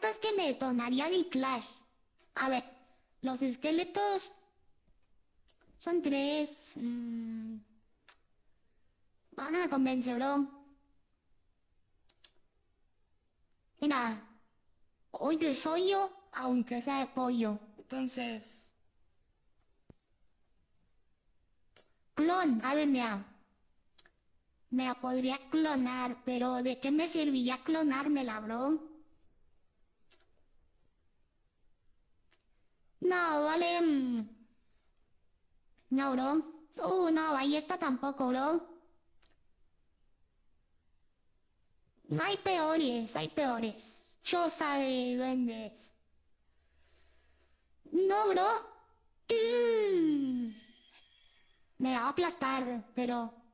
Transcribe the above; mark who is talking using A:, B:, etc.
A: cartas que me detonaría el Clash. A ver, los esqueletos son tres. No me convence, bro. Mira, hoy de soy yo, aunque sea de pollo. Entonces, clon, a ver, mira. Me la podría clonar, pero ¿de qué me serviría clonármela, bro? No, vale. No, bro. No, ahí está tampoco, bro. No hay peores, hay peores. Choza de duendes. No, bro. Me va a aplastar, pero